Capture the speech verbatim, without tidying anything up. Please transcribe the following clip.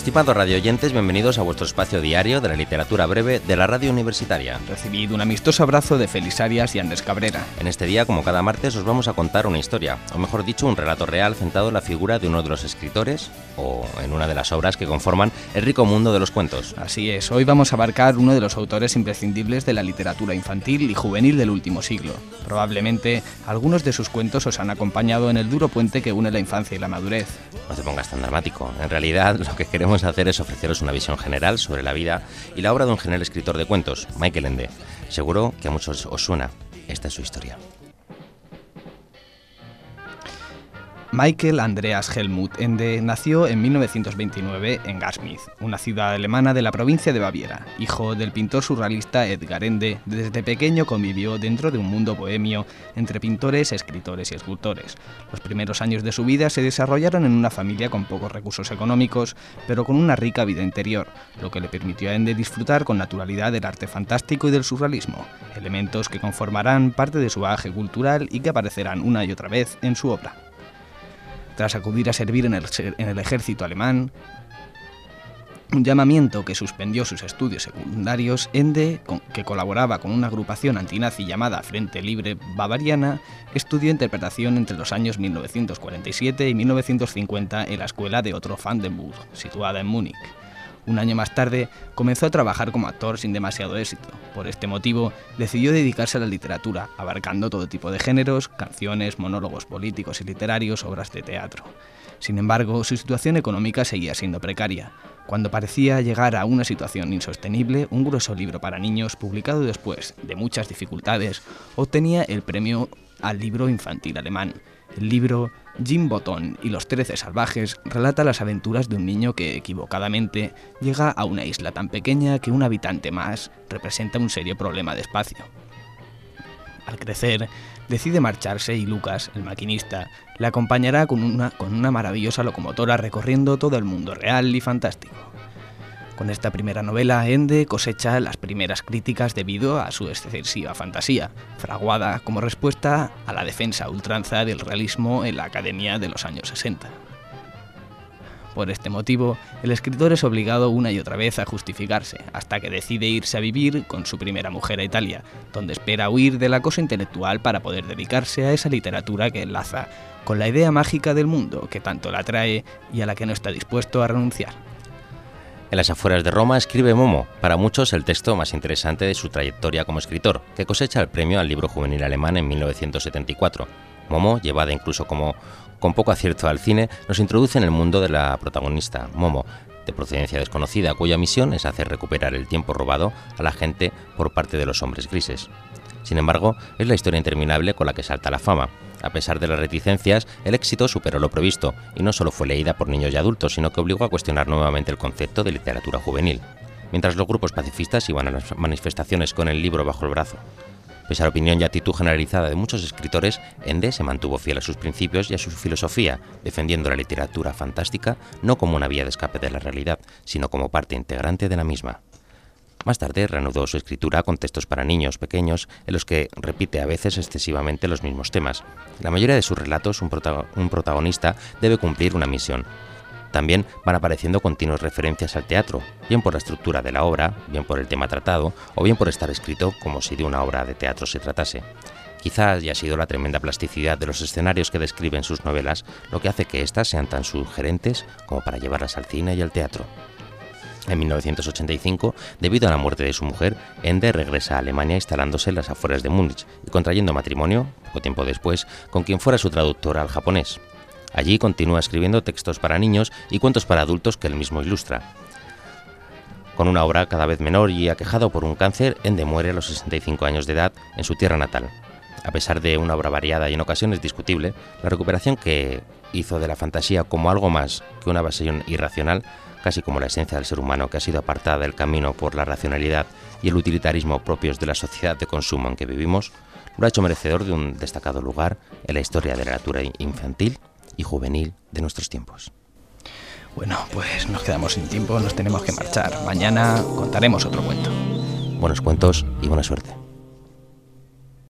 Estimados radioyentes, bienvenidos a vuestro espacio diario de la literatura breve de la radio universitaria. Recibid un amistoso abrazo de Félix Arias y Andrés Cabrera. En este día, como cada martes, os vamos a contar una historia, o mejor dicho, un relato real centrado en la figura de uno de los escritores o en una de las obras que conforman el rico mundo de los cuentos. Así es, hoy vamos a abarcar uno de los autores imprescindibles de la literatura infantil y juvenil del último siglo. Probablemente algunos de sus cuentos os han acompañado en el duro puente que une la infancia y la madurez. No te pongas tan dramático. En realidad, lo que queremos hacer es ofreceros una visión general sobre la vida y la obra de un genial escritor de cuentos, Michael Ende. Seguro que a muchos os suena. Esta es su historia. Michael Andreas Helmut Ende nació en mil novecientos veintinueve en Gasmith, una ciudad alemana de la provincia de Baviera. Hijo del pintor surrealista Edgar Ende, desde pequeño convivió dentro de un mundo bohemio entre pintores, escritores y escultores. Los primeros años de su vida se desarrollaron en una familia con pocos recursos económicos, pero con una rica vida interior, lo que le permitió a Ende disfrutar con naturalidad del arte fantástico y del surrealismo, elementos que conformarán parte de su bagaje cultural y que aparecerán una y otra vez en su obra. Tras acudir a servir en el, en el ejército alemán, un llamamiento que suspendió sus estudios secundarios, Ende, con, que colaboraba con una agrupación antinazi llamada Frente Libre Bavariana, estudió interpretación entre los años mil novecientos cuarenta y siete y mil novecientos cincuenta en la escuela de Otto Vandenburg, situada en Múnich. Un año más tarde, comenzó a trabajar como actor sin demasiado éxito. Por este motivo, decidió dedicarse a la literatura, abarcando todo tipo de géneros, canciones, monólogos políticos y literarios, obras de teatro. Sin embargo, su situación económica seguía siendo precaria. Cuando parecía llegar a una situación insostenible, un grueso libro para niños, publicado después de muchas dificultades, obtenía el premio al libro infantil alemán. El libro Jim Botón y los Trece Salvajes relata las aventuras de un niño que, equivocadamente, llega a una isla tan pequeña que un habitante más representa un serio problema de espacio. Al crecer, decide marcharse y Lucas, el maquinista, le acompañará con una, con una maravillosa locomotora recorriendo todo el mundo real y fantástico. Con esta primera novela, Ende cosecha las primeras críticas debido a su excesiva fantasía, fraguada como respuesta a la defensa a ultranza del realismo en la Academia de los años sesenta. Por este motivo, el escritor es obligado una y otra vez a justificarse, hasta que decide irse a vivir con su primera mujer a Italia, donde espera huir del acoso intelectual para poder dedicarse a esa literatura que enlaza con la idea mágica del mundo que tanto la atrae y a la que no está dispuesto a renunciar. En las afueras de Roma escribe Momo, para muchos el texto más interesante de su trayectoria como escritor, que cosecha el premio al libro juvenil alemán en mil novecientos setenta y cuatro. Momo, llevada incluso como con poco acierto al cine, nos introduce en el mundo de la protagonista, Momo, de procedencia desconocida, cuya misión es hacer recuperar el tiempo robado a la gente por parte de los hombres grises. Sin embargo, es la historia interminable con la que salta la fama. A pesar de las reticencias, el éxito superó lo previsto, y no solo fue leída por niños y adultos, sino que obligó a cuestionar nuevamente el concepto de literatura juvenil, mientras los grupos pacifistas iban a las manifestaciones con el libro bajo el brazo. Pese a la opinión y actitud generalizada de muchos escritores, Ende se mantuvo fiel a sus principios y a su filosofía, defendiendo la literatura fantástica no como una vía de escape de la realidad, sino como parte integrante de la misma. Más tarde reanudó su escritura con textos para niños pequeños en los que repite a veces excesivamente los mismos temas. En la mayoría de sus relatos un, prota- un protagonista debe cumplir una misión. También van apareciendo continuas referencias al teatro, bien por la estructura de la obra, bien por el tema tratado, o bien por estar escrito como si de una obra de teatro se tratase. Quizás haya sido la tremenda plasticidad de los escenarios que describen sus novelas lo que hace que éstas sean tan sugerentes como para llevarlas al cine y al teatro. En mil novecientos ochenta y cinco, debido a la muerte de su mujer, Ende regresa a Alemania instalándose en las afueras de Múnich y contrayendo matrimonio, poco tiempo después, con quien fuera su traductora al japonés. Allí continúa escribiendo textos para niños y cuentos para adultos que él mismo ilustra. Con una obra cada vez menor y aquejado por un cáncer, Ende muere a los sesenta y cinco años de edad en su tierra natal. A pesar de una obra variada y en ocasiones discutible, la recuperación que hizo de la fantasía como algo más que una evasión irracional, casi como la esencia del ser humano que ha sido apartada del camino por la racionalidad y el utilitarismo propios de la sociedad de consumo en que vivimos, lo ha hecho merecedor de un destacado lugar en la historia de la literatura infantil y juvenil de nuestros tiempos. Bueno, pues nos quedamos sin tiempo, nos tenemos que marchar. Mañana contaremos otro cuento. Buenos cuentos y buena suerte.